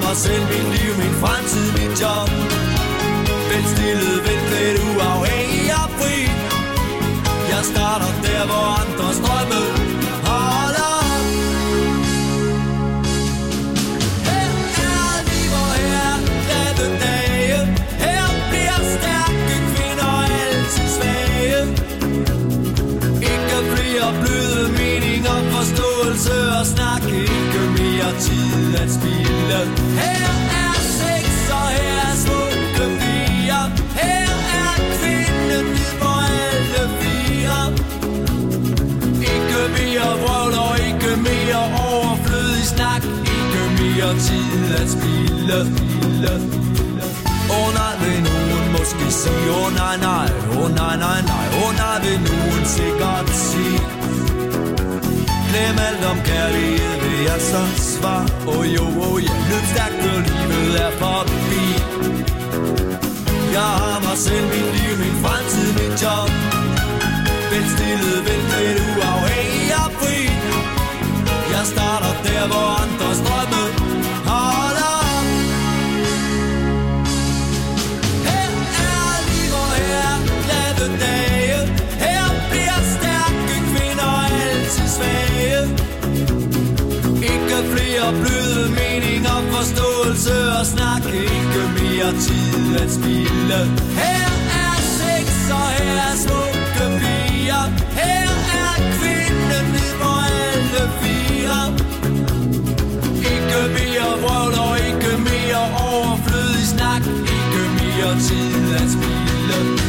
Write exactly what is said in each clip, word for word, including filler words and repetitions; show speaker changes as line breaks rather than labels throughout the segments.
mig selv, mit liv, min fremtid, mit job. Velstillet, velklædt, uafhængig og fri. Jeg starter der, hvor andres drømme holder op. Her er liv, og her er glade dage. Her bliver stærke kvinder altid svage. Ikke flere bløde meninger, forståelse og snak. Ikke mere tid at spilde. Her er sex, og her er smukke piger. Her er kvinden ned på alle fire. Ikke mere vrøvl og ikke mere overflødig snak. Ikke mere tid at spilde. Åh oh, nej, vil nogen måske sige. Åh oh, nej, nej, åh oh, nej, nej, nej. Åh oh, nej, vil nogen sikkert sige. Glem alt om kærlighed, vil jeg så svar. Åh oh, jo, åh oh, ja, løb stærkt, når livet er forbi. Jeg har mig selv, mit liv, min fremtid, mit job. Velstillet, velklædt, uafhængig og fri. Jeg starter der, hvor andres drømme holder op. Her er liv, og her er glade dage. Her bliver stærke kvinder altid svage. Ikke flere bløde meninger, forståelse og snak. Ikke mere tid at spilde. Her er sex, og her er smukke piger. Her er kvinden ned på alle fire. Ikke mere vrøvl og ikke mere overflødig snak. Ikke mere tid at spilde.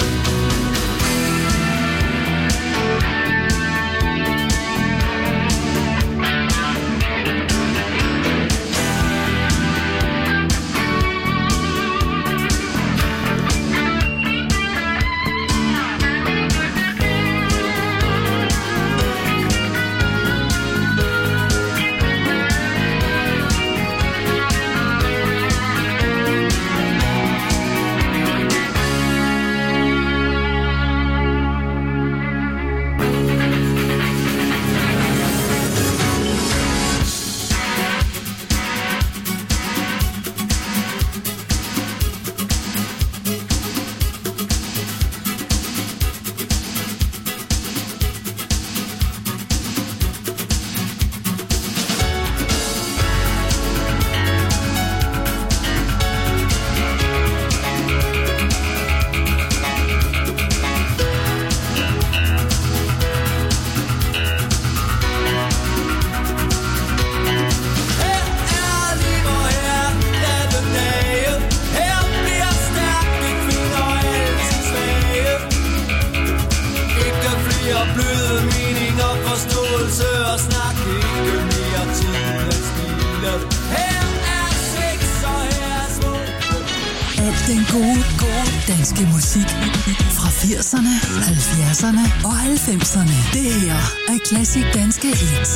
Den gode, gode danske musik fra firserne, halvfjerdserne og halvfemserne. Det her er Classic Danske Hits.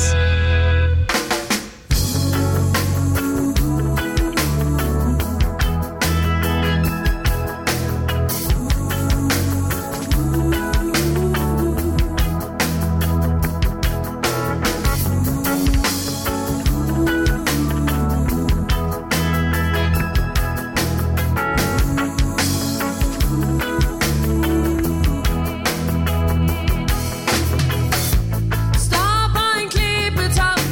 Står på en klippetop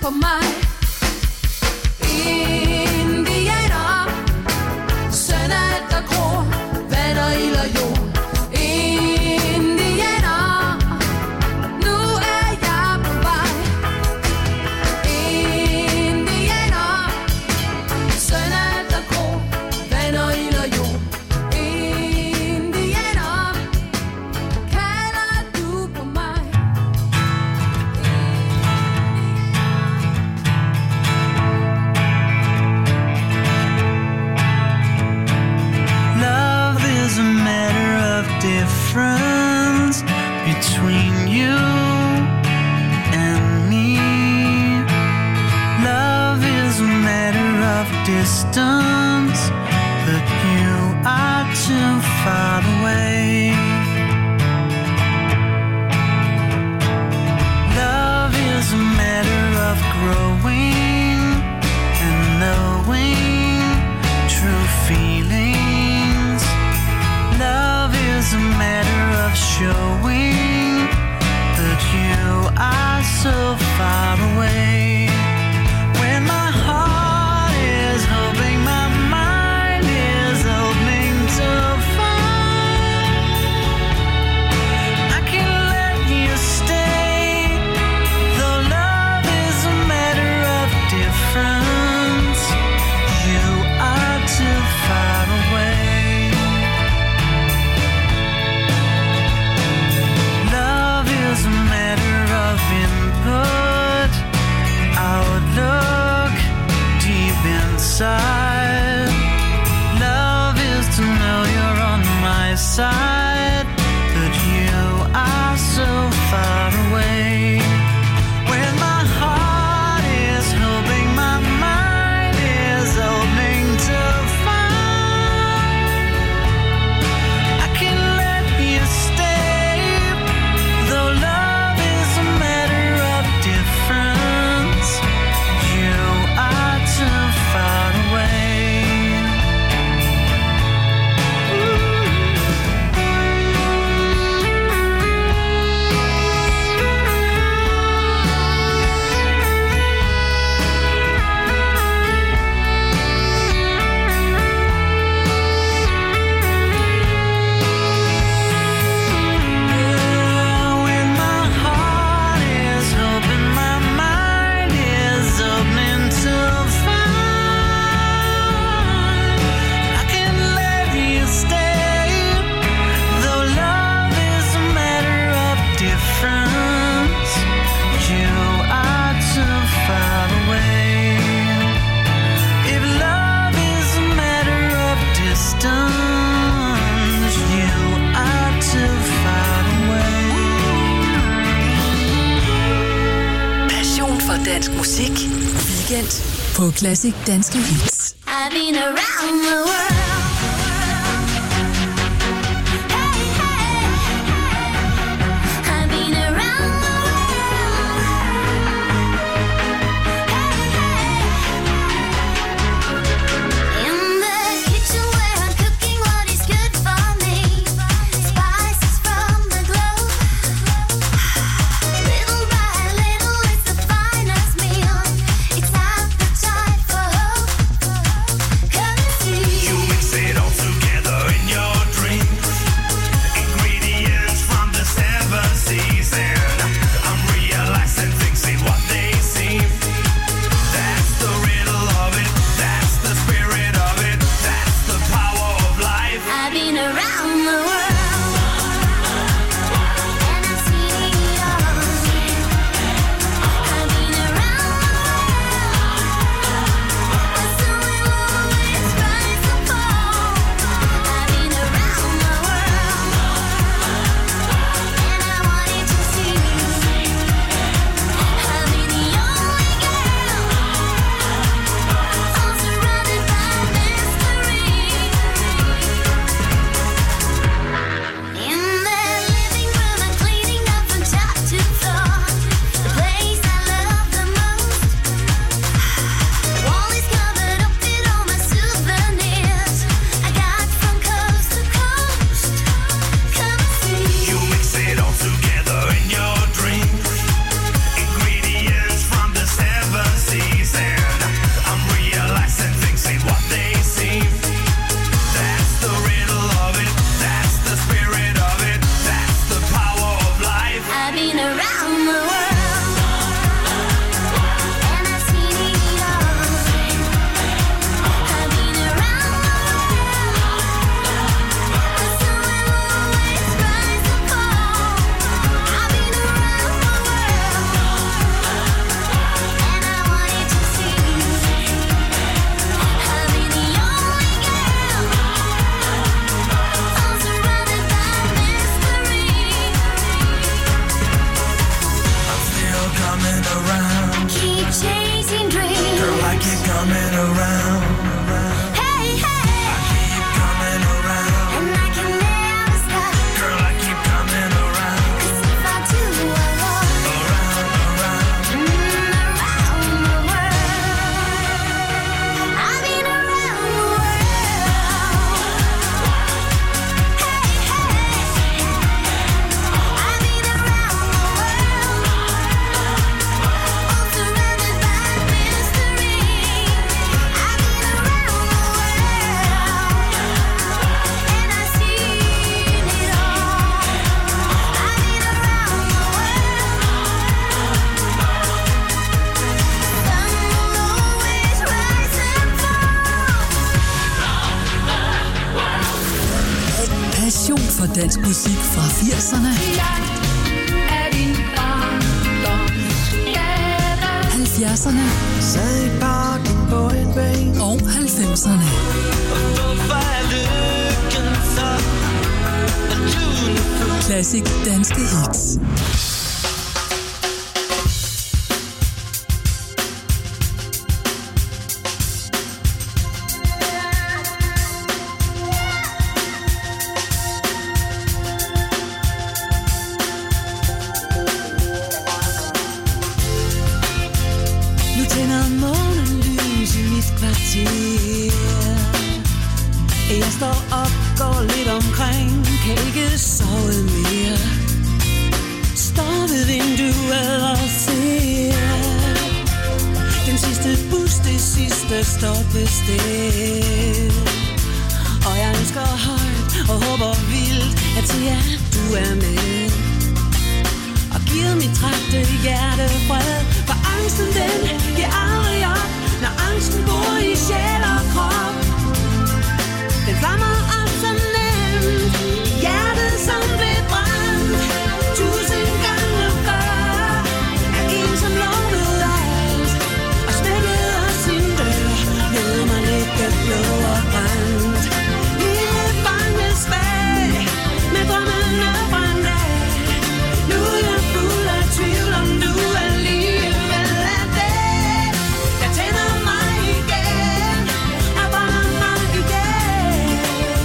på mig. Indianer, søn af der gror, vand og ild og jord. Indianer, nu er jeg på vej. Indianer, søn af der gror, vand og ild og jord. Indianer, kalder du på mig.
Love is a matter of difference between you and me. Love is a matter of distance, but you are too far away. Love is a matter of growing and knowing true feelings. Love is a matter of showing that you are so far away. When my heart is hoping, my mind is opening to find I can let you stay. Though love is a matter of difference, you are too far away. Love is a matter of input, outlook, deep inside. Love is to know you're on my side, but you are so far away. When my heart is hoping, my mind is opening to find I can let you stay. Though love is a matter of difference, you are too far away. When my heart is hoping, my mind is opening to find I can let you stay. Though love is a matter of difference, you are too far away. If love is a matter of distance, you are too far away.
Passion for dansk musik. Weekend på Classic Danske Hits.
I've been around the world. Hey, hey. I've been around the world. Hey, hey. In the kitchen where I'm cooking what is good for me. Spices from the globe. Little by little, it's the finest meal. It's appetite for hope. Come and see.
You mix coming around.
Hey, hey,
I keep coming around.
and I can never stop.
Girl, I keep coming around.
'Cause if I do, I walk
Around, around.
mm, around the world. I've been around the world. Hey, hey, I've been around the world. All surrounded by mystery. I've been around the world, and I've seen it all. I've been around the world. Sun will always rise and fall.
Passion for dansk musik fra firserne, halvfjerdserne
Sad i parken på en bænk.
og halvfemserne.
Hvorfor er lykken så lunefuld?
Classic danske hits.
Nu tænder månen lys i mit kvarter. Jeg står op, går lidt omkring, kan ikke sove mere. Står ved vinduet og ser den sidste bus, det sidste stoppested. Og jeg ønsker højt og håber vildt, at se at du er med. Og giver mit trætte hjerte fred, for angsten den giver aldrig op, når angsten bor i sjæl og krop. Den flammer op så nemt, hjertet som blev brændt tusind gange før. Er en som lovede alt og smækkede sin dør, lod mig ligge blå og brændt. Lille bange svag med drømmene fra en dag. Nu er jeg fuld af tvivl om du alligevel er det. Jeg tænder mig igen og brænder mig igen.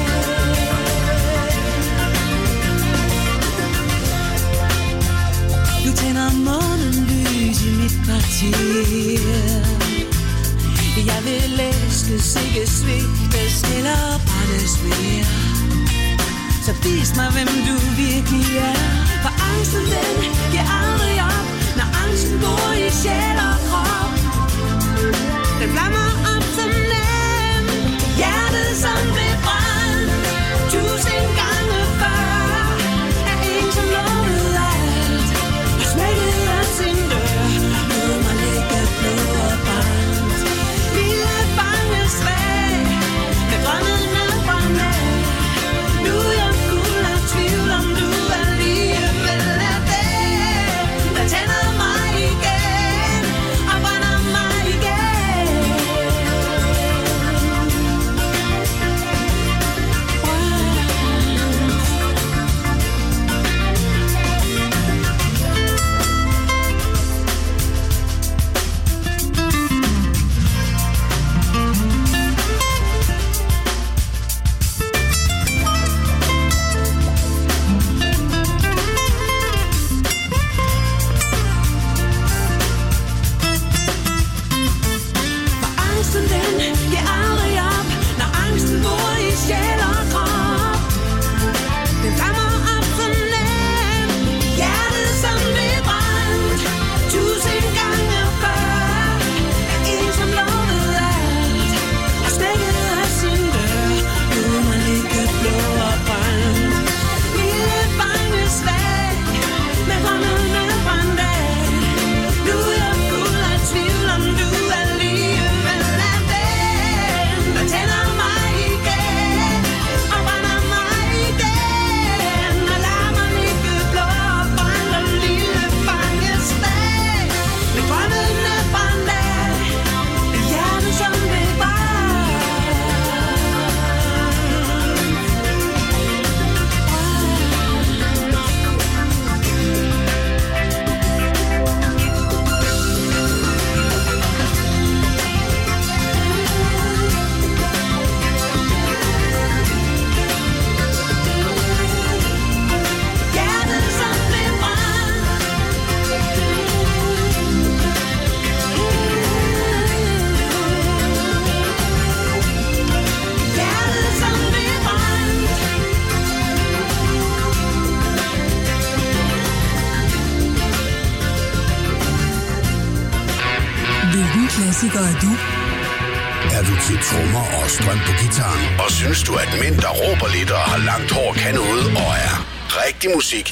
Nu tænder månen lys i mit kvarter. Jeg vil elskes, ikke svigtes eller brændes mere. Så vis mig, hvem du virkelig er. For angsten, den giver aldrig op, når angsten bor i sjæl og krop. Den flammer op som nemt, hjertet som blev brændt tusind gange før. Er en, som lovede alt og smækkede af sin dør, lod mig ligge blå og brændt. Lille bange svag med drømmene fra en dag. Nu er jeg fuld af tvivl om du alligevel er det. Der tænder mig igen og brænder mig igen. For angsten, den giver aldrig op, når angsten bor i sjæl og krop. Den flammer op så nemt, hjertet som blev brændt tusind gange før. Er en, som lovede alt og smækkede af sin dør, lod mig ligge blå og brændt. Lille bange svag med drømmene fra en dag. Nu er jeg fuld af tvivl om du alligevel er den, der tænder mig igen og brænder mig igen. Og lad mig ligge blå og brændt og lille bange svag med drømmene fra en dag. Et hjerte som blev brændt.
Hvilken klassiker er du?
Er du til trommer og strøm på gitaren? Og synes du, at mænd, der råber lidt og har langt hår, kan noget og er rigtig musik?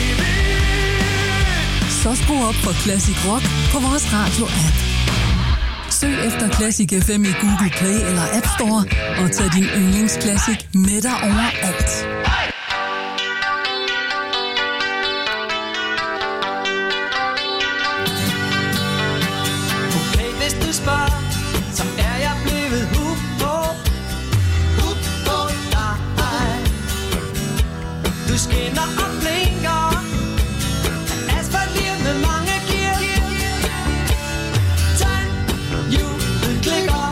Så skru op for Classic Rock på vores radio-app. Søg efter Classic F M i Google Play eller App Store og tag din yndlingsklassik med dig overalt.
Okay, hvis du spørger, så er jeg blevet hooked på, hooked på dig. Du skinner og blinker, asfalt lige med mange gear. Tandhjulet klikker,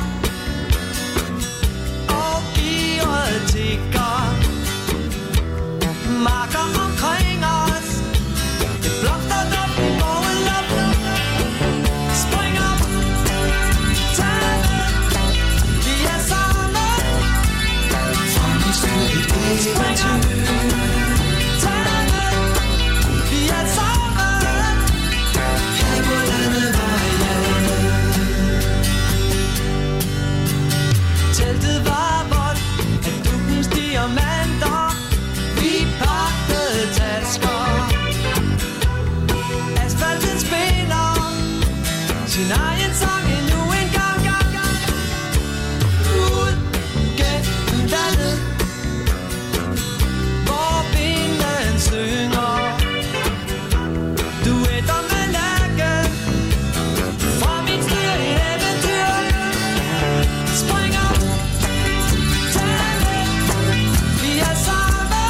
og gearet tikker. Marker omkring os, det blomster op i morgenluft. Spring op, tag det, vi er sammen. Spring op, tag det, vi er sammen. Her på landevejen. Teltet var vådt af dukkens diamanter. Vi pakkede tasker. Asfalten spiller sin egen sang endnu en gang, gang, gang. Ud gennem landet, hvor vinden synger. Duetter med lærke, fra mit styr et eventyr. Spring op, tag det, vi er sammen.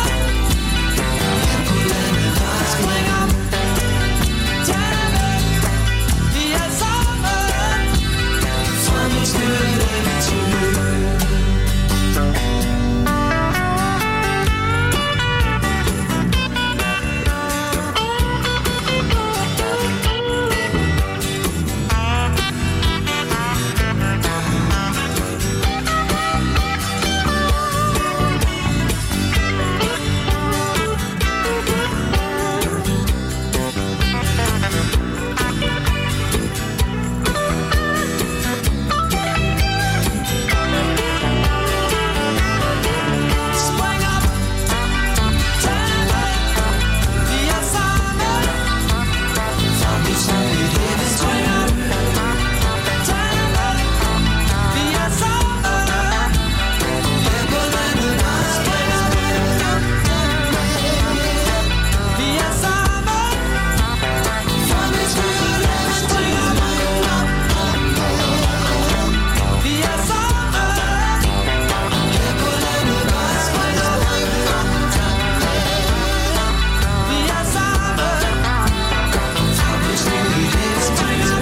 Spring op, tag det, vi er sammen. Fra mit styr et eventyr. Spring op, tag det, vi er sammen. Fra mit styr et eventyr. Spring op, tag det, vi er sammen. Her på landet, spring op, vi er sammen. Fra mit styr et eventyr. Spring op, vi er sammen. Her på landet, spring op, vi er sammen. Fra mit styr et eventyr. Spring op,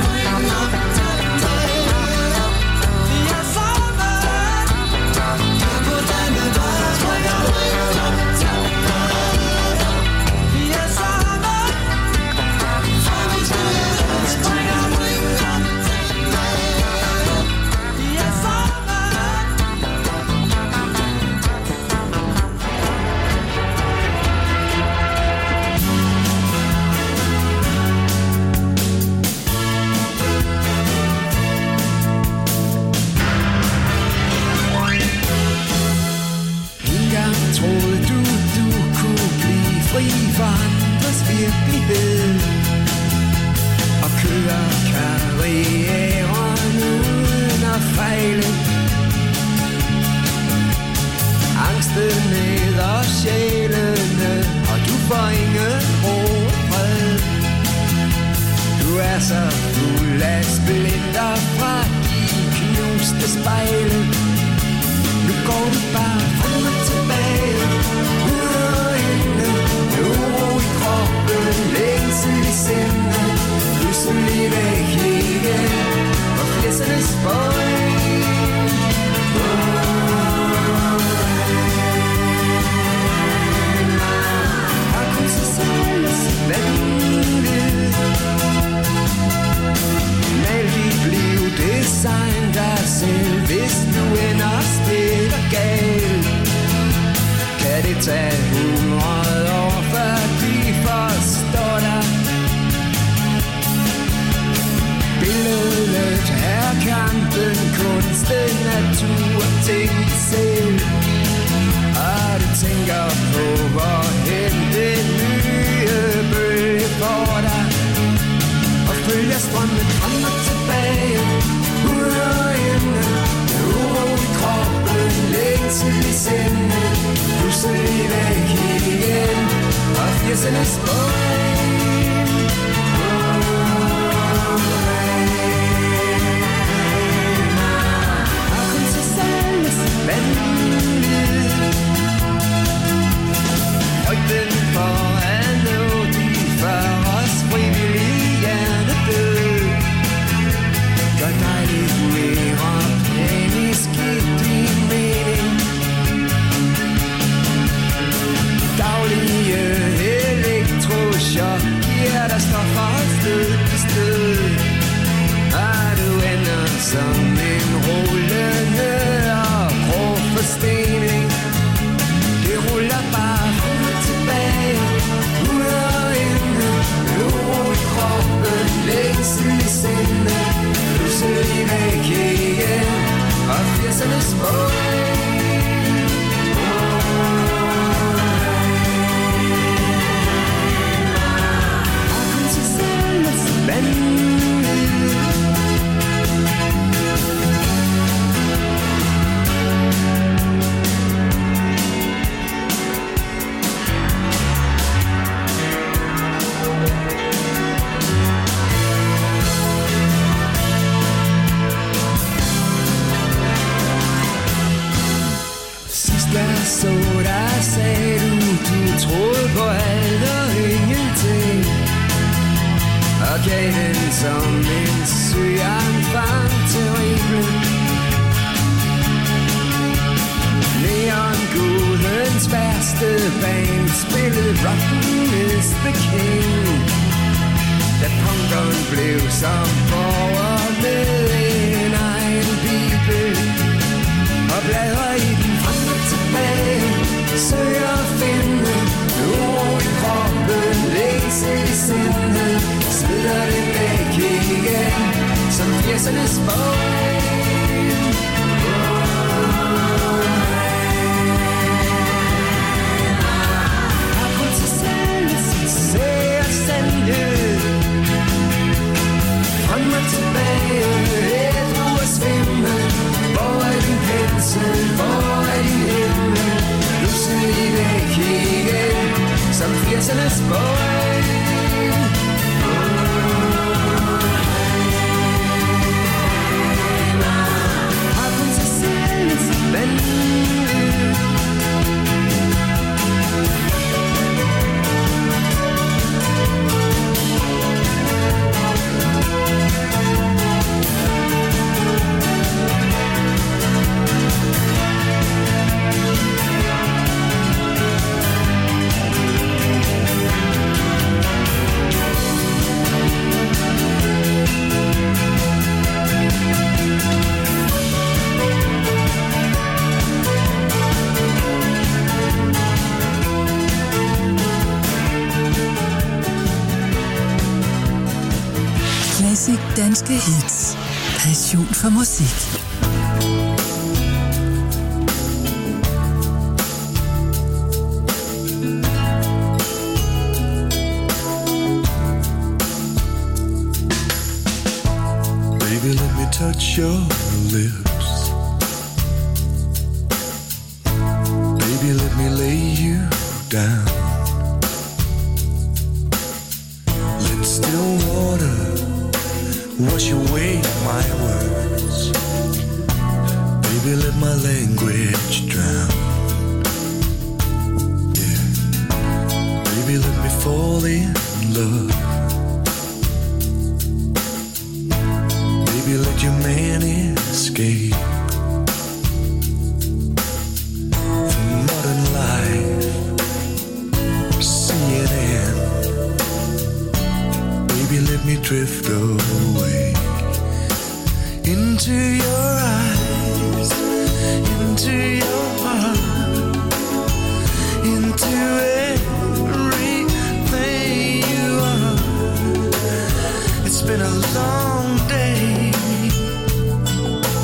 vi er sammen. Her på landet, spring op, vi er sammen. Fra mit styr et eventyr. Spring op, vi er sammen.
Engang troede du, du kunne blive fri for andres virkelighed og køre karrieren uden at fejle. Angsten æder sjælene, og du får ingen ro og fred. Du er så fuld af splinter fra de knuste spejle. Nu går du bare frem og tilbage, ud og inde, med uro i kroppen, længsel i sindet, pludselig væk igen, og flæssernes bøj. Har kun sig selv og sit vanvid. Mal dit liv, design dig selv, hvis nu ender spiller galt. Kan det tage hundrede år, før de forstår dig? Billedet
kroppen, kunsten, natur, ting selv. Og du tænker på, hvorhen den nye bølge får dig. Og følger strømmen frem og tilbage, ud og inde. Uro i kroppen, længsel i sindet, pludselig væk igen. Og firsernes bøjen. Og kun til salmes vandet. Frygten for at nå de for os frivillige hjernedød. Gør dig lidt mere panisk i din mening. Daglige elektrochok giver dig stoffer sted på sted. Og du ender som en rullende og grå forstening. Det ruller bare frem og tilbage, ud og inde. Uro i kroppen, længsel i sindet, pludselig væk igen. Og firsernes bøj. Og kun til salmes vandet. Jeg så dig, sagde du, du troede på alt og ingenting. Og gav den som en syg enfant terrible. Neongudens værste band spillede Rotten is the King. Da punkeren blev som borger med en egen bibel. Og bladrer i den frem og tilbage, søger at finde uro i kroppen, længsel i sindet, smider det væk igen, som firsernes bøj. Og kun til salmes, ser sandhed, frem og tilbage, et ru og svimmel. Hvor er din pensel, hvor er din himmel? Pludselig væk igen, som firsernes bøj. Og kun til salmes vandet.
Klassik danske hits. Passion for musik.
Baby, let me touch your lips. Baby, let me lay you down. Let still water wash away my words. Baby, let my language drown. Yeah. Baby, let me fall in love. Baby, let your man escape from modern life. See it end. Baby, let me drift away into your eyes, into your heart, into everything you are. It's been a long day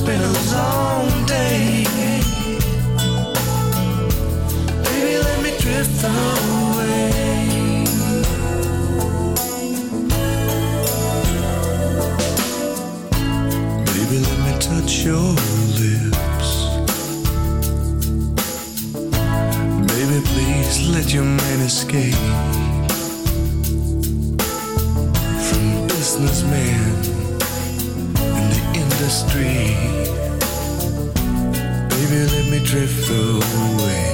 been a long day. Baby, let me drift away. Baby, let me touch your lips. Baby, please let your man escape from businessman in the industry. Baby, let me drift away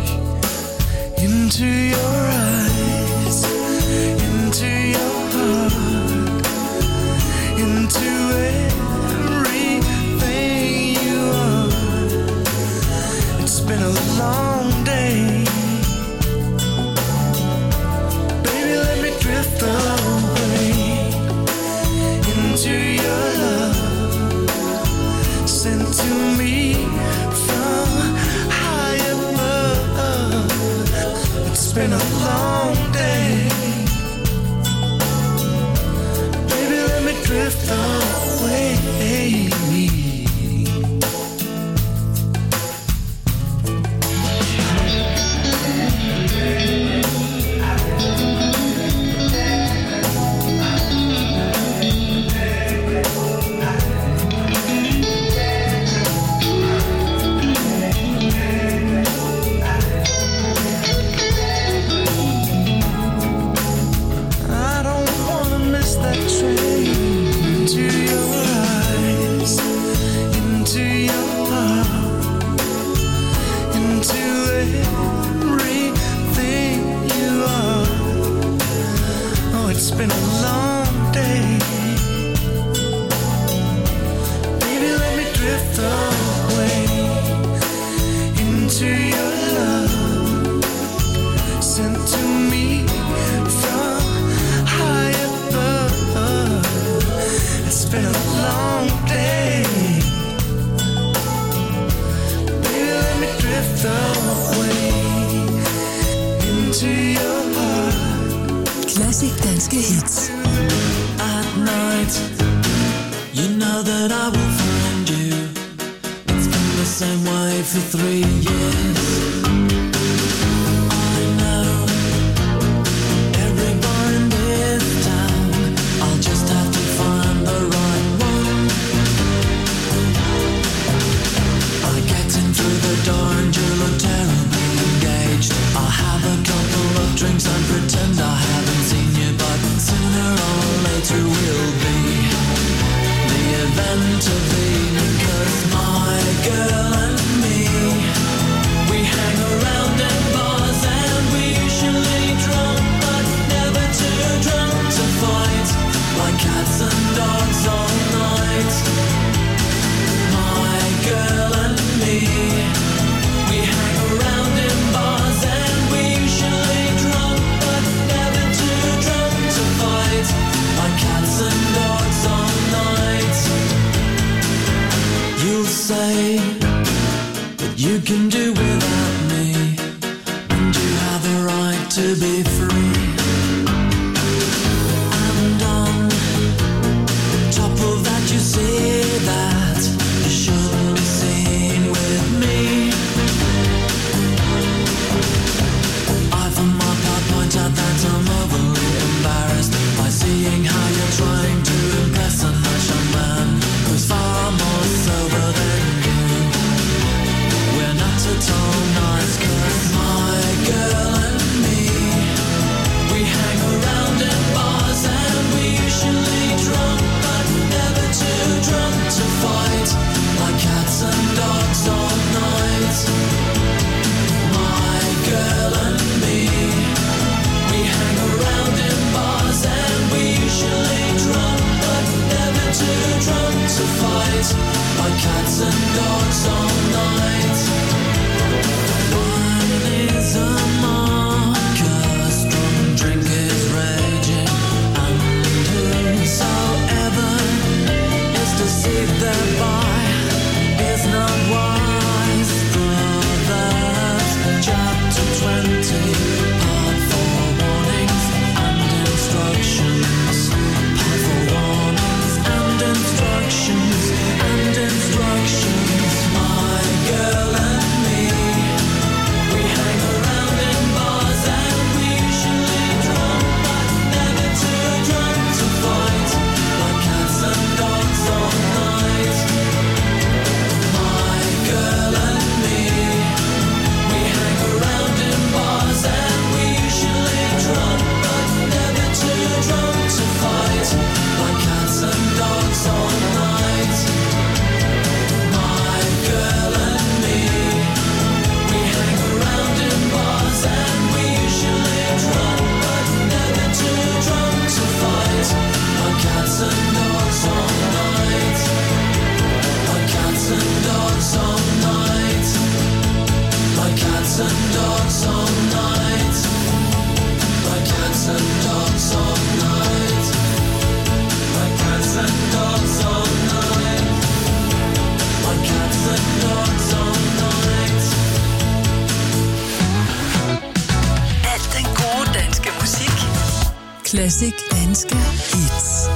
into your eyes, into your heart, into everything you are. It's been a long day. Baby, let me drift away into your love, sent to me from high above. It's been a long day. Baby, let me drift away. I don't wanna miss that train into your eyes, into your heart, into everything you are. Oh, it's been a long day. Baby, let me drift away into your love, sent to me from high above. It's been a long day. Baby, let me drift away into your heart.
Klassik danske hits.
At night, you know that I will find you. It's been the same way for three years. I know every bar in this town. I'll just have to find the right one. I get in through the door and you look terribly engaged. I'll have a couple of drinks and pretend I haven't seen you, but sooner or later will be the event of the evening. 'Cause my girl and me, we hang around in bars and we usually drunk, but never too drunk to fight, like cats and dogs all night. My girl and me, we hang around in bars and we usually drunk, but never too drunk to fight, like cats and dogs all night. You'll say that you can do without me, and you have a right to be free. And on top of that, you see that you shouldn't be seen with me. I for my part point out that I'm overly embarrassed by seeing how you're trying to impress a natural man who's far more sober than you. We're not at all nice, 'cause my girl and me, we hang around in bars and we usually drunk, but never too drunk to fight, like cats and dogs all night. My girl and me, we hang around in bars and we usually drunk, but never too drunk to fight, like cats and dogs all night. One is a marker, strong drink is raging, and whosoever is deceived thereby is not wise. Brothers, chapter twenty, part four, warnings and instructions. Part four, warnings and instructions, and instructions.
Classic danske hits.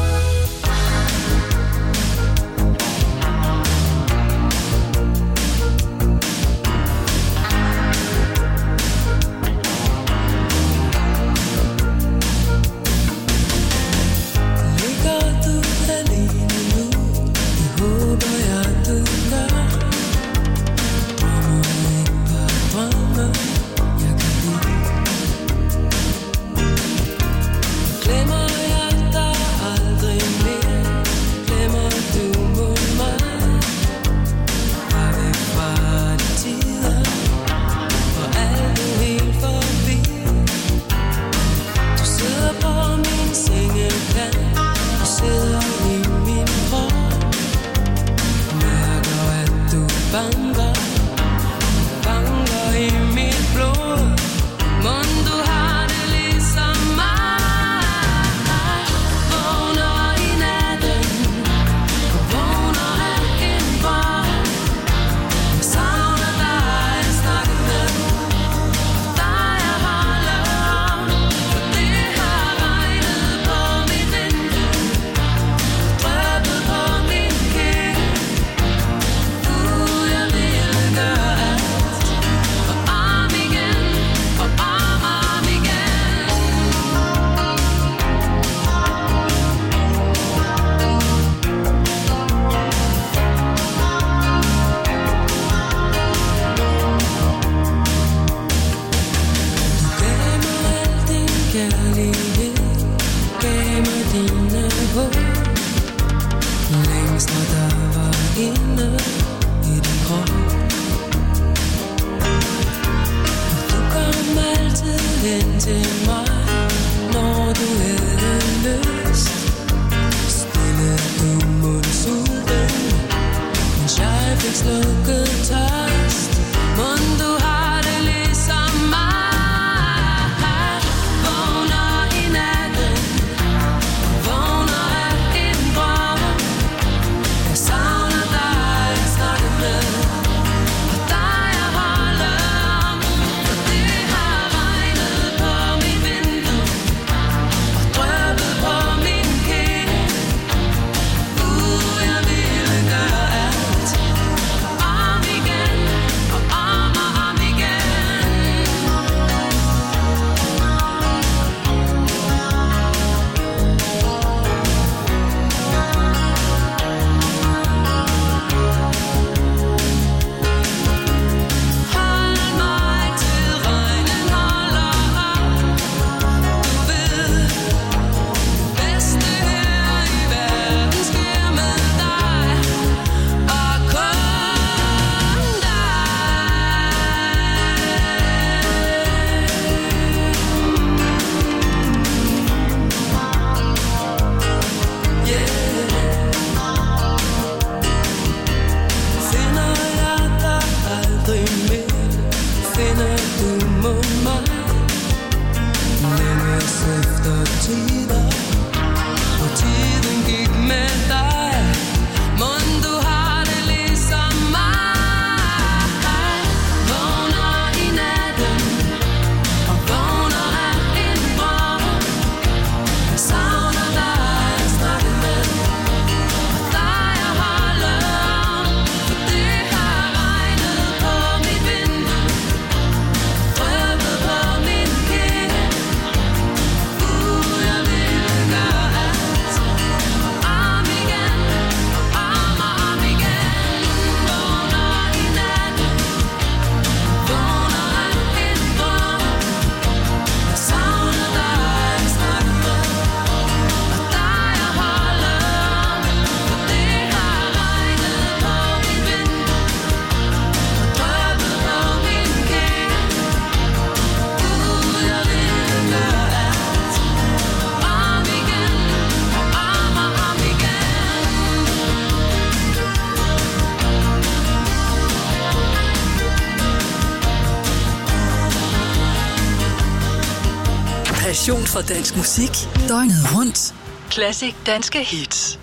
Passion for dansk musik døgnet rundt. Classic danske hits.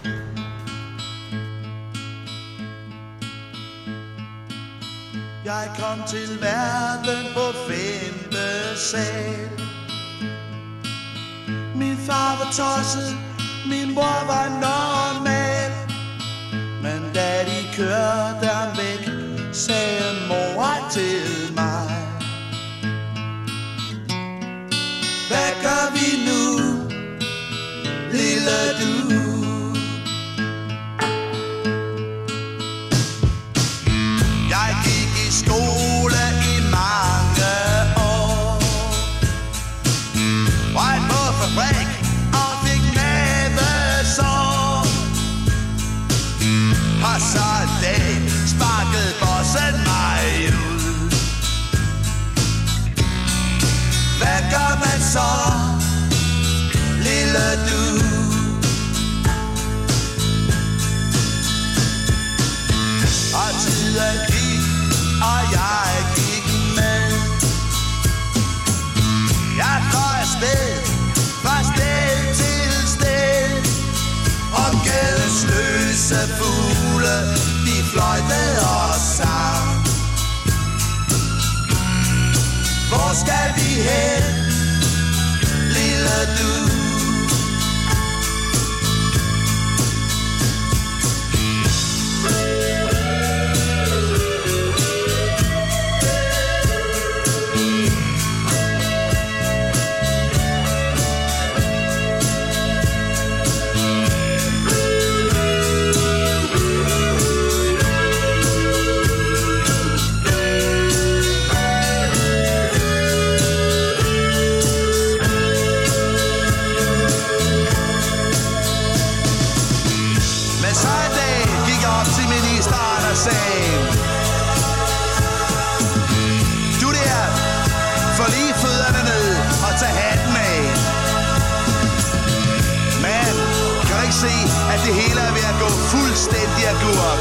Jeg kom til verden på femte sal. Min far var tosset, min mor var normal. Men da de kørte ham væk, sagde mor til mig: hvad gør vi nu, lille du? Jeg gik i skole i mange år, røg på fabrik og fik mavesår. Og så en dag sparkede bossen mig ud. Hvad gør man så, lille du? Og tiden gik, og jeg gik med. Jeg fløj afsted, fra sted til sted. Og gadens løse fugle, de fløjtede og sang. Hvor skal vi hen, lille du? Du der, få lige fødderne ned og tag hatten af. Men kan du ikke se, at det hele er ved at gå fuldstændig agurk?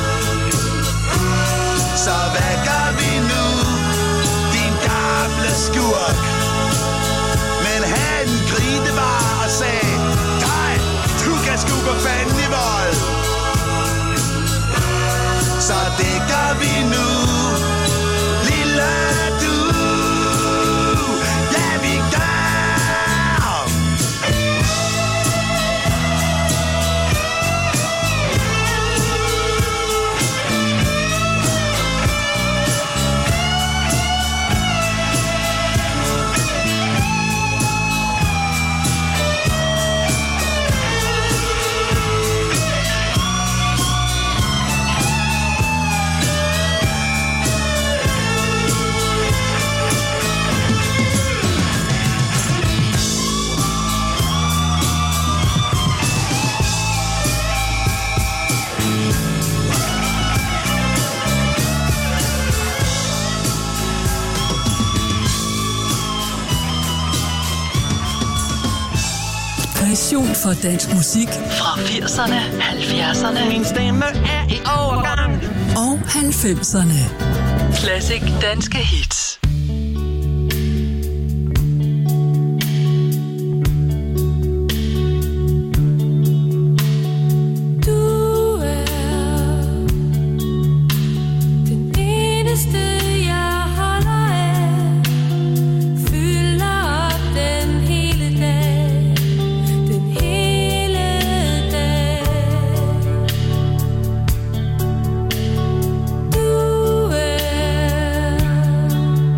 Så hvad gør vi nu, din gamle skurk? Men han grinte bare og sagde: nej, du kan sgu gå fanden i vold. Så det gør vi nu, lille du. Ja, vi gør.
Passion for dansk musik fra firserne, halvfjerdserne,
min stemme er i overgang,
og halvfemserne. Classic danske hits.
Du er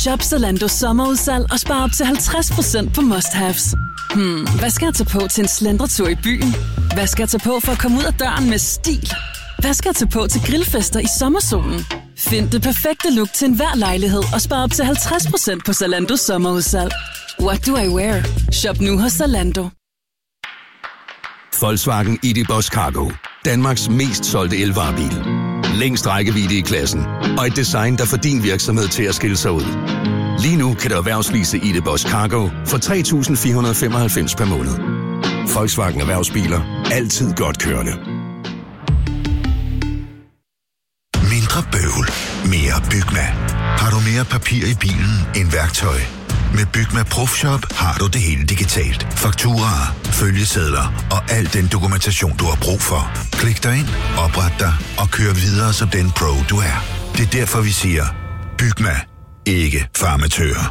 Shop Zalando sommerudsalg og spar op til halvtreds procent på must-haves. Hmm, hvad skal jeg tage på til en slendretur i byen? Hvad skal jeg tage på for at komme ud af døren med stil? Hvad skal jeg tage på til grillfester i sommersolen? Find det perfekte look til enhver lejlighed og spar op til halvtreds procent på Zalandos sommerudsalg. What do I wear? Shop nu hos Zalando.
Volkswagen I D Buzz Cargo. Danmarks mest solgte elvarebil. Længst rækkevidde i klassen. Og et design, der får din virksomhed til at skille sig ud. Lige nu kan du erhvervslease I D Buzz Cargo for tre tusind fire hundrede og femoghalvfems per måned. Volkswagen Erhvervsbiler. Altid godt kørende.
Mindre bøvl. Mere Bygma. Har du mere papir i bilen end værktøj? Med Bygma ProFshop har du det hele digitalt. Fakturaer, følgesedler og al den dokumentation, du har brug for. Klik dig ind, opret dig og kør videre som den pro, du er. Det er derfor, vi siger, Bygma. Ikke farmatører.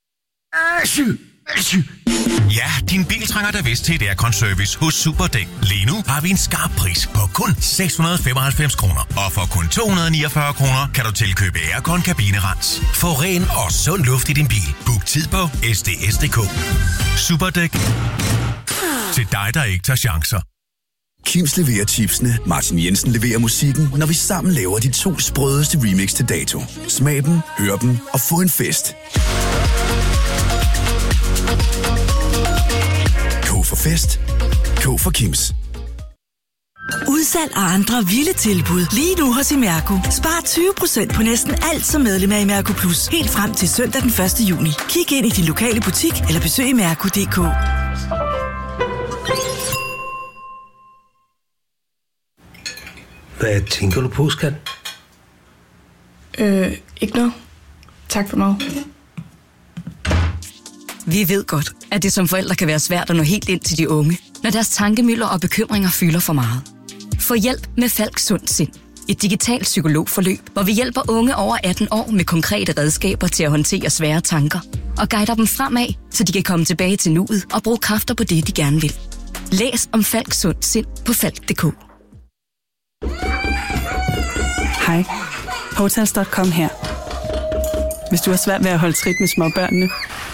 Ja, din bil trænger da vist til et aircon-service hos Superdæk. Lige nu har vi en skarp pris på kun seks hundrede og femoghalvfems kroner. Og for kun to hundrede og niogfyrre kroner kan du tilkøbe aircon kabinerens. Få ren og sund luft i din bil. Book tid på S D S punktum D K. Superdæk. Til dig, der ikke tager chancer.
Kims leverer chipsene, Martin Jensen leverer musikken, når vi sammen laver de to sprødeste remix til dato. Smag dem, hør dem og få en fest. K for fest. K for Kims.
Udsalg og andre vilde tilbud. Lige nu hos Imerco. Spar tyve procent på næsten alt, som medlem af Imerco Plus. Helt frem til søndag den første juni. Kig ind i din lokale butik eller besøg imerco punktum d k.
Hvad tænker du på, skat?
Øh, ikke noget. Tak for mig.
Vi ved godt, at det som forældre kan være svært at nå helt ind til de unge, når deres tankemylder og bekymringer fylder for meget. Få hjælp med Falk Sund Sind. Et digitalt psykologforløb, hvor vi hjælper unge over atten år med konkrete redskaber til at håndtere svære tanker og guider dem fremad, så de kan komme tilbage til nuet og bruge kræfter på det, de gerne vil. Læs om Falk Sund Sind på falk punktum d k.
Hej, Hotels punktum com her. Hvis du har svært ved at holde trit med småbørnene,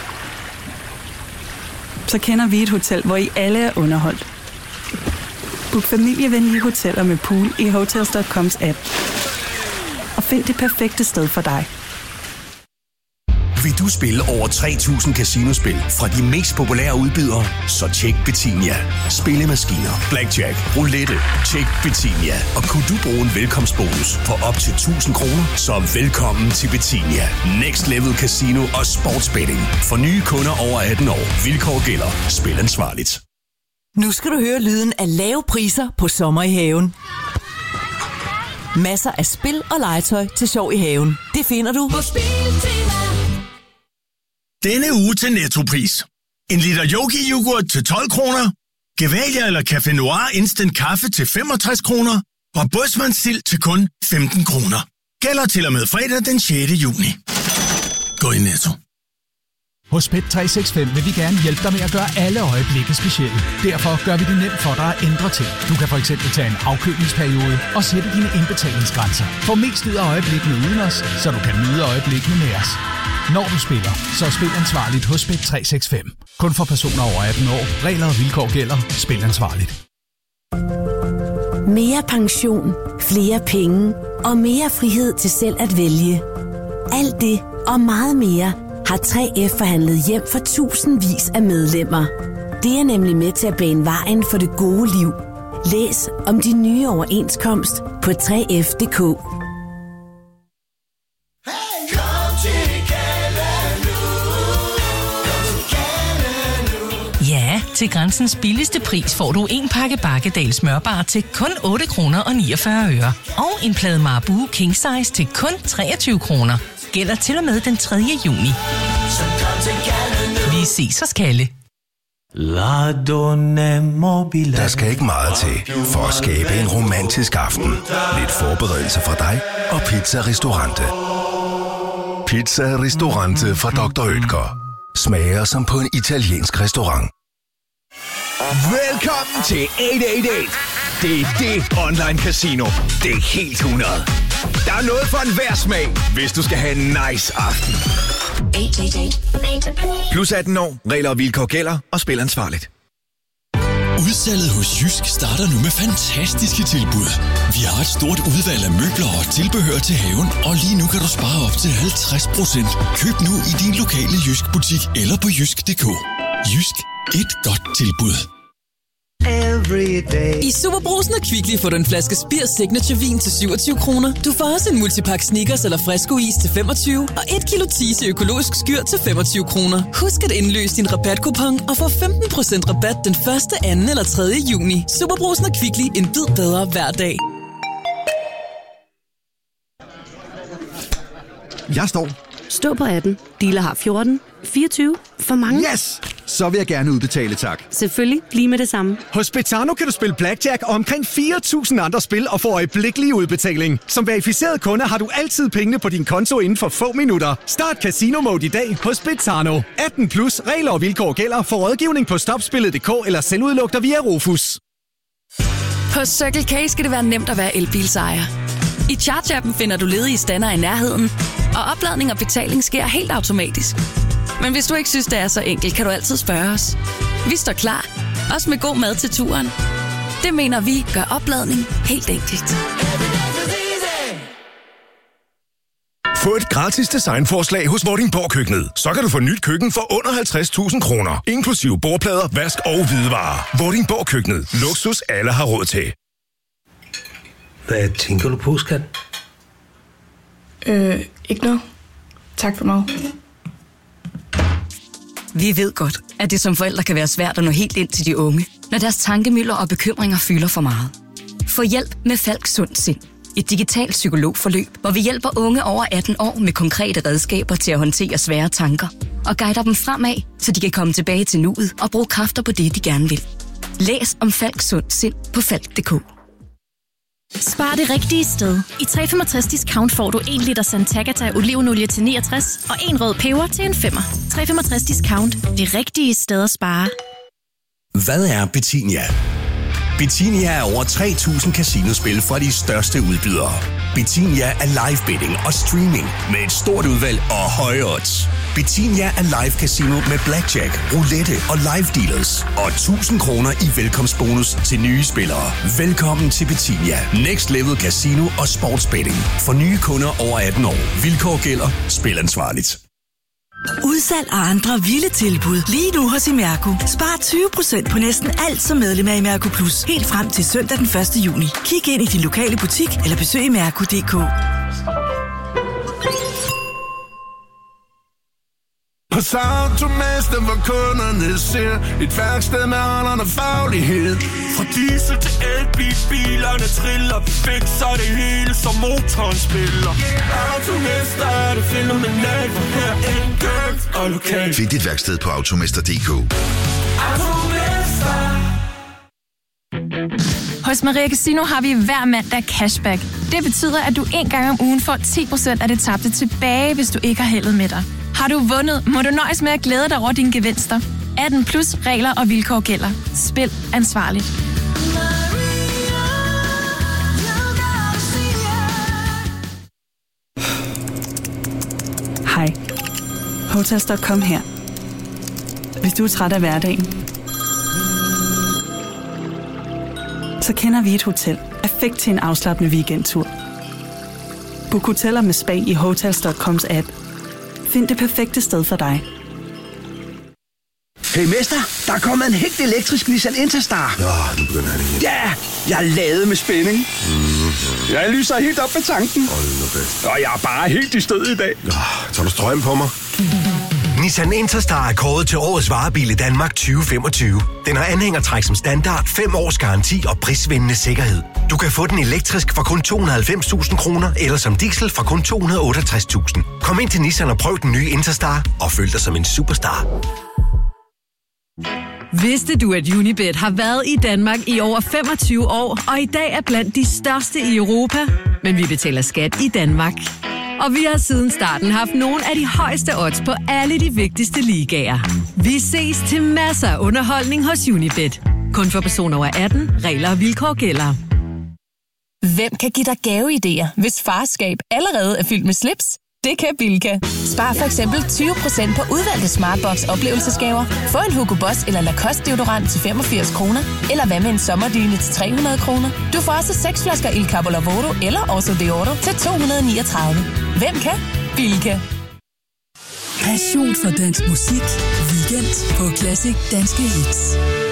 så kender vi et hotel, hvor I alle er underholdt. Book familievenlige hoteller med pool i Hotels punktum coms app. Og find det perfekte sted for dig.
Vil du spille over tre tusind casinospil fra de mest populære udbydere? Så tjek Betinia. Spillemaskiner, blackjack, roulette. Tjek Betinia. Og kunne du bruge en velkomstbonus på op til tusind kroner? Så velkommen til Betinia. Next Level Casino og Sportsbetting. For nye kunder over atten år. Vilkår gælder. Spil ansvarligt.
Nu skal du høre lyden af lave priser på sommer i haven. Masser af spil og legetøj til sjov i haven. Det finder du på Spiltema.
Denne uge til Nettopris. En liter Yogi-yoghurt til tolv kroner. Gevalia eller Café Noir Instant Kaffe til femogtres kroner. Og Bosman Sild til kun femten kroner. Gælder til og med fredag den sjette juni. Gå i Netto.
Hos Pet tre seks fem vil vi gerne hjælpe dig med at gøre alle øjeblikke specielle. Derfor gør vi det nemt for dig at ændre ting. Du kan for eksempel tage en afkølingsperiode og sætte dine indbetalingsgrænser. Få mest ud af øjeblikkene uden os, så du kan nyde øjeblikkene med os. Når du spiller, så spil ansvarligt hos Pet tre seks fem. Kun for personer over atten år. Regler og vilkår gælder. Spil ansvarligt.
Mere pension, flere penge og mere frihed til selv at vælge. Alt det og meget mere har tre F forhandlet hjem for tusindvis af medlemmer. Det er nemlig med til at bane vejen for det gode liv. Læs om de nye overenskomst på tre F punktum d k.
Ja, til Grænsens billigste pris får du en pakke Bakkedal smørbar til kun otte kroner og niogfyrre øre. Og en plade Marabou King Size til kun treogtyve kroner. Gælder til og med den tredje juni. Vi ses hos Kalle.
Der skal ikke meget til for at skabe en romantisk aften. Lidt forberedelse fra dig og Pizza Ristorante. Pizza Ristorante fra doktor Oetker. Smager som på en italiensk restaurant.
Velkommen til otte otte otte. Det er det online casino. Det er helt hundrede. Der er noget for enhver smag, hvis du skal have en nice aften. Plus atten år. Regler og vilkår gælder, og spil ansvarligt.
Udsalget hos Jysk starter nu med fantastiske tilbud. Vi har et stort udvalg af møbler og tilbehør til haven, og lige nu kan du spare op til halvtreds procent. Køb nu i din lokale Jysk-butik eller på jysk punktum d k. Jysk. Et godt tilbud.
I Superbrugsen og Kvickly får du en flaske Spir Signature Vin til syvogtyve kroner. Du får også en multipakke Snickers eller Fresco-is til femogtyve og et kilo Tise økologisk skyr til femogtyve kroner. Husk at indløse din rabatkupon og få femten procent rabat den første, anden eller tredje juni. Superbrugsen og Kvickly. En bid bedre hver dag.
Jeg står.
Stå på atten. Dealer har fjorten. fireogtyve. For mange.
Yes! Så vil jeg gerne udbetale, tak.
Selvfølgelig. Lige med det samme.
Hos Betano kan du spille blackjack og omkring fire tusind andre spil og få øjeblikkelig udbetaling. Som verificeret kunde har du altid pengene på din konto inden for få minutter. Start Casino Mode i dag hos Betano. atten plus. Regler og vilkår gælder. For rådgivning på stopspillet punktum d k eller selvudluk dig via Rofus.
Hos Circle K skal det være nemt at være elbilsejer. I Charge-appen finder du ledige stander i nærheden, og opladning og betaling sker helt automatisk. Men hvis du ikke synes, det er så enkelt, kan du altid spørge os. Vi står klar, også med god mad til turen. Det mener vi gør opladning helt enkelt.
Få et gratis designforslag hos Vordingborg Køkkenet. Så kan du få nyt køkken for under halvtreds tusind kroner. Inklusive bordplader, vask og hvidevarer. Vordingborg Køkkenet. Luksus alle har råd til.
Hvad tænker du på, skat?
Øh, ikke noget. Tak for mig.
Vi ved godt, at det som forældre kan være svært at nå helt ind til de unge, når deres tankemylder og bekymringer fylder for meget. Få hjælp med Falk Sund Sind. Et digitalt psykologforløb, hvor vi hjælper unge over atten år med konkrete redskaber til at håndtere svære tanker og guider dem fremad, så de kan komme tilbage til nuet og bruge kræfter på det, de gerne vil. Læs om Falk Sund Sind på falk punktum d k.
Spar det rigtige sted. I tre komma femogtres discount får du en liter Santagata olivenolie til niogtres og en rød peber til en femmer. tre komma femogtres discount. Det rigtige sted at spare.
Hvad er Betinia? Betinia er over tre tusind casinospil fra de største udbydere. Betinia er live betting og streaming med et stort udvalg og høje odds. Betinia er live casino med blackjack, roulette og live dealers. Og tusind kroner i velkomstbonus til nye spillere. Velkommen til Betinia. Next Level Casino og Sportsbetting. For nye kunder over atten år. Vilkår gælder. Spil ansvarligt.
Udsalg og andre vilde tilbud. Lige nu hos Imerco. Spar tyve procent på næsten alt, som medlem af Imerco Plus. Helt frem til søndag den første juni. Kig ind i din lokale butik eller besøg imerco punktum d k.
Hos Automester, hvor kunderne ser et værksted med ånderne faglighed.
Fra diesel til elbil, bilerne triller. Vi fikser det hele, som motoren spiller. Automester er det fænomenalt, for her enkelt og lokalt.
Find dit værksted på automester punktum d k.
Automester.
Hos Maria Casino har vi hver mandag cashback. Det betyder, at du en gang om ugen får ti procent af det tabte tilbage, hvis du ikke har heldet med dig. Har du vundet, må du nøjes med at glæde dig over dine gevinster. atten plus regler og vilkår gælder. Spil ansvarligt.
Hej. Hotels punktum com her. Hvis du er træt af hverdagen, så kender vi et hotel. Perfekt til en afslappende weekendtur. Book hoteller med spa i Hotels punktum coms app. Find det perfekte sted for dig.
Hey mester, der er kommet en helt elektrisk Nissan Interstar.
Ja, nu begynder han igen.
Ja, jeg er ladet med spænding.
Mm-hmm.
Jeg lyser helt op med tanken.
Hold nu fast.
Og jeg er bare helt i stød i dag.
Ja, tager du strøm på mig?
Nissan Interstar er kåret til årets varebil i Danmark tyve femogtyve. Den har anhængertræk som standard, fem års garanti og prisvindende sikkerhed. Du kan få den elektrisk for kun to hundrede og halvfems tusind kroner, eller som diesel for kun to hundrede og otteogtres tusind. Kom ind til Nissan og prøv den nye Interstar, og føl dig som en superstar.
Vidste du, at Unibet har været i Danmark i over femogtyve år, og i dag er blandt de største i Europa? Men vi betaler skat i Danmark. Og vi har siden starten haft nogle af de højeste odds på alle de vigtigste ligaer. Vi ses til masser af underholdning hos Unibet. Kun for personer over atten. Regler og vilkår gælder.
Hvem kan give dig gaveidéer, hvis farskab allerede er fyldt med slips?
Det kan Bilka. Spar for eksempel tyve procent på udvalgte Smartbox oplevelsesgaver. Få en Hugo Boss eller Lacoste deodorant til femogfirs kroner. Eller hvad med en sommerdyne til tre hundrede kroner. Du får også seks flasker Il Capo Lavoro eller Oso Deoro til to hundrede niogtredive. Hvem kan? Bilka.
Passion for dansk musik. Weekend på Classic Danske Hits.